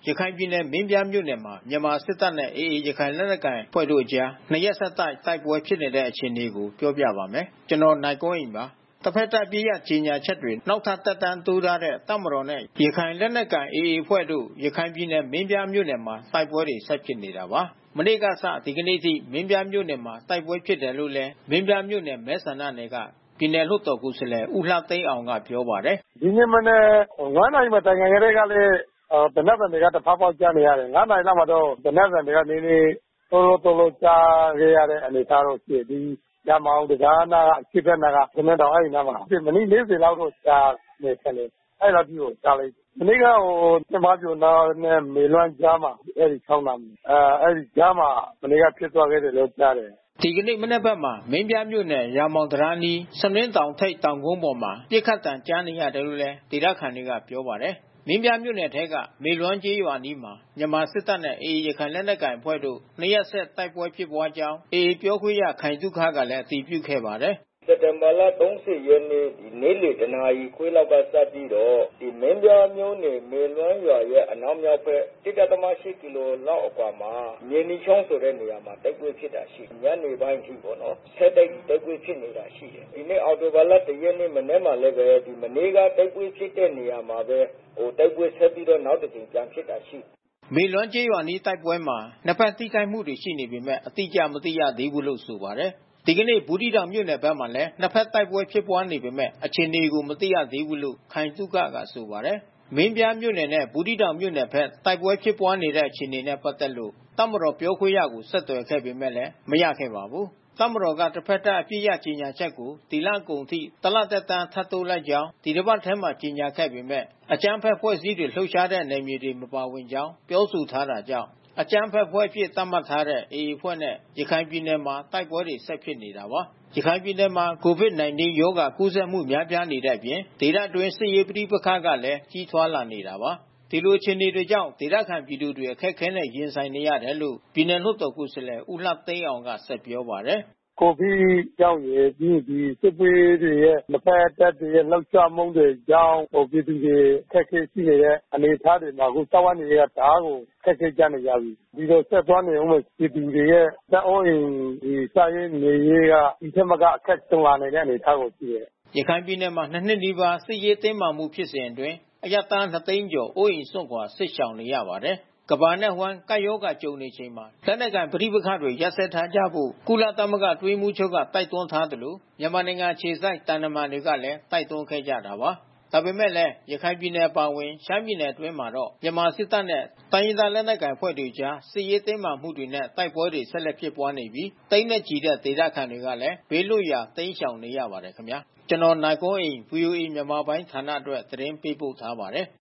ရခိုင်ပြည်နယ်မင်းပြားမြို့နယ်မှာမြန်မာစစ်တပ်နဲ့ AA ရခိုင်လက်နက်ကိုင်အဖွဲ့တို့အကြားနှစ်ရက်ဆက်တိုက်ပွဲဖြစ်နေတဲ့အခြေအနေကိုပြောပြပါမယ်။ နိုင်ကွန်းအိန် တဖက်သတ်အပစ်ရပ်ကြေညာချက်တွေနောက်ထပ်သက်တမ်းတိုးထားတဲ့တပ်မတော်နဲ့ရခိုင်လက်နက်ကိုင် AA အဖွဲ့တို့ရခိုင်ပြည်နယ်မင်းပြားမြို့နယ်မှာတိုက်ပွဲတွေဆက်ဖြစ်နေတာပါ။ မနေ့ကစဒီကနေ့အထိမင်းပြားမြို့နယ်မှာတိုက်ပွဲဖြစ်တယ်လို့လဲမင်းပြားမြို့နယ်မဲဆန္ဒနယ်ကပြည်နယ်လွှတ်တော်ကိုယ်စားလှယ်ဦးလှသိန်းအောင်ကပြောပါတယ်။ "ဒီနေ့မနက်9 နာရီမတိုင်ခင်ကတည်းကလဲသေနတ်သံတွေကတဖောက်ဖောက်ကြားနေရတယ်။ 9 နာရီလောက်မှာတော့သေနတ်သံတွေကနည်းနည်းတောလောကြားခဲ့ရတဲ့အနေအထားတော့ရှိတယ်။ဒီရာမောင်တံတားနားကအရှေ့ဘက်နားကဆနွင်းတောင်အဲဒီနားမှာမိနစ်40လောက်တော့ကြားတယ်ထင်တယ်။အဲဒီလောက်ကြီးကိုကြားလိုက်တယ်။မနေ့ကတင်ပါးကျော်နားနဲ့မေလွမ်းကြားမှာအဲဒီချောင်းနားအဲဒီကြားမှာမနေ့ကဖြစ်သွားခဲ့တယ်လို့ကြားတယ်။ " ဒီကနေ့မနက်ဘက်မှာမင်းပြားမြို့နယ်ရာမောင်တံတားအနီးစနွင်းတောင်ထိပ်တောင်ကုန်းပေါ်မှာပစ်ခတ်သံကြားနေရတယ်လို့ဒေသခံတွေကပြောပါတယ်။ မင်းပြားမြို့နယ်ထဲကမေလွမ်းကျေးရွာအနီးမှာမြန်မာစစ်တပ်နဲ့ AA ရခိုင်လက်နက်ကိုင်အဖွဲ့တို့နှစ်ရက်ဆက်တိုက်ပွဲဖြစ်ပွါးကြောင်း AA ပြောခွင့်ရခိုင်သုခကလည်းအတည်ပြုခဲ့ပါတယ်။ "စက်တင်ဘာလ30ရက်နေ့နေ့လယ်တနာရီခွဲလောက်ကစပြီးတော့မင်းပြားမြို့နယ်မေလွမ်းရွာရဲ့အနောက်မြောက်ဘက် 1.8 ကီလိုလောက်အကွာမှာမြေနီချောင်းဆိုတဲ့နေရာမှာတိုက်ပွဲဖြစ်တာရှိတယ်။ညနေပိုင်းအထိပေါ့နော်။ဆက်တိုက်တိုက်ပွဲဖြစ်နေတာရှိတယ်။ဒီနေ့အောက်တိုဘာလ1ရက်နေ့မနက်မှာလည်းပဲမနေ့ကတိုက်ပွဲဖြစ်တဲ့နေရာမှာပဲတိုက်ပွဲဆက်ပြီးတော့နောက်တကြိမ်ပြန်ဖြစ်တာရှိတယ်။ " မေလွမ်းကျေးရွာအနီးတိုက်ပွဲမှာနှစ်ဖက်ထိခိုက်မှုတွေရှိနေပေမဲ့အတိအကျမသိရသေးဘူးလို့ဆိုပါတယ်။ ဒီကနေ့ဘူးသီးတောင်မြို့နယ်ဘက်မှာလည်းနှစ်ဖက်တိုက်ပွဲဖြစ်ပွါးနေပေမဲ့အခြေအနေကိုမသိရသေးဘူးလို့ခိုင်သုခကဆိုပါတယ်။ မင်းပြားမြို့နယ်နဲ့ဘူးသီးတောင်မြို့နယ်ဘက်တိုက်ပွဲဖြစ်ပွါးနေတဲ့အခြေအနေနဲ့ပက်သက်လို့တပ်မတော်ပြောခွင့်ရကိုဆက်သွယ်ခဲ့ပေမဲ့မရခဲ့ပါဘူး။ တပ်မတော်ကတဖက်သတ်အပစ်ရပ်ကြေညာချက်ကိုဒီလကုန်အထိတလသက်တမ်းထပ်တိုးလိုက်ကြောင်းဒီတပတ်ထဲမှာကြေညာခဲ့ပေမဲ့ အကြမ်းဖက်အဖွဲ့အစည်းတွေလှုပ်ရှားတဲ့နယ်မြေတွေမပါဝင်ကြောင်းပြောဆိုထားတာကြောင့် အကြမ်းဖက်အဖွဲ့အဖြစ်သတ်မှတ်ထားတဲ့ AA အဖွဲ့နဲ့ရခိုင်ပြည်နယ်မှာတိုက်ပွဲတွေဆက်ဖြစ်နေတာပါ။ ရခိုင်ပြည်နယ်မှာ COVID-19 ရောဂါကူးစက်မှုများပြားနေတဲ့အပြင် ဒေသတွင်းစစ်ရေးပဋိပက္ခကလည်းကြီးထွားလာနေတာပါ။ ဒီလိုအခြေအနေတွေကြောင့်ဒေသခံပြည်သူတွေအခက်ခဲနဲ့ရင်ဆိုင်နေရတယ်လို့ပြည်နယ်လွှတ်တော်ကိုယ်စားလှယ်ဦးလှသိန်းအောင်ကဆက်ပြောပါတယ်။ "ကိုဗစ်ကြောင့်ရယ်ပြီးရင်စစ်ပွဲတွေရဲ့နှစ်ဖက်တပ်တွေရဲ့လှုပ်ရှားမှုတွေကြောင့်ပြည်သူတွေအခက်ခဲရှိနေတဲ့အနေအထားတွေမှာအခုစားဝတ်နေရေးကတအားကိုအခက်ခဲကြနေကြပြီ။ဒီလိုဆက်သွားနေဦးမယ်ပြည်သူတွေရဲ့အသက်အိုးအိမ်စားရေးနေရေးကဒီထက်မကအခက်ကြုံလာနိုင်တဲ့အနေအထားကိုရှိတယ်။ " ရခိုင်ပြည်နယ်မှာနှစ်နီးပါးစစ်ရေးတင်းမာမှုဖြစ်စဉ်အတွင်းအရပ်သား2သိန်းကျော်အိုးအိမ်စွန့်ခွာစစ်ရှောင်နေရပါတယ်။ ကမ္ဘာနဲ့အဝှမ်းကပ်ရောဂါကြုံနေချိန်မှာလက်နက်ကိုင်ပဋိပက္ခတွေရပ်စဲထားကြဖို့ကုလသမဂ္ဂအတွင်းရေးမှူးချုပ်ကတိုက်တွန်းထားသလိုမြန်မာနိုင်ငံအခြေစိုက်သံတမန်တွေကလည်းတိုက်တွန်းခဲ့ကြတာပါ။ ဒါပေမဲ့လည်းရခိုင်ပြည်နယ်အပါဝင်ရှမ်းပြည်နယ်အတွင်းမှာတော့မြန်မာစစ်တပ်နဲ့တိုင်းရင်းသားလက်နက်ကိုင်အဖွဲ့တွေအကြားစစ်ရေးတင်းမာမှုတွေနဲ့တိုက်ပွဲတွေဆက်လက်ဖြစ်ပွါးနေပြီးသိန်းနဲ့ချီတဲ့ဒေသခံတွေကလည်းဘေးလွတ်ရာတိမ်းရှောင်နေရပါတယ်ခင်ဗျာ။ နိုင်ကွန်းအိန် VOA မြန်မာပိုင်းဌာနအတွက်သတင်းပေးပို့ထားပါတယ်။